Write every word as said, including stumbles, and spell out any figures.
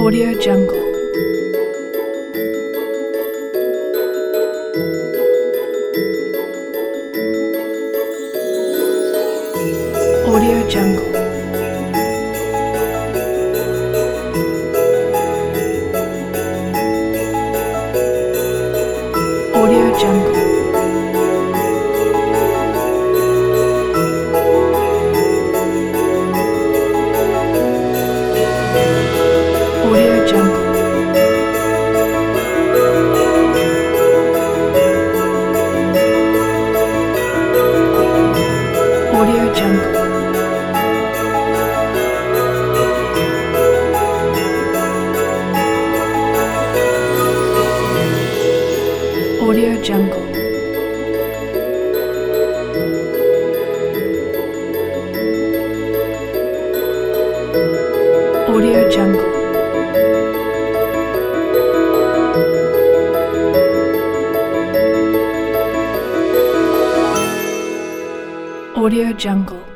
Audio Jungle. Audio Jungle. Audio Jungle. Audio Jungle. Audio Jungle. Audio Jungle. Audio Jungle. Audio Jungle.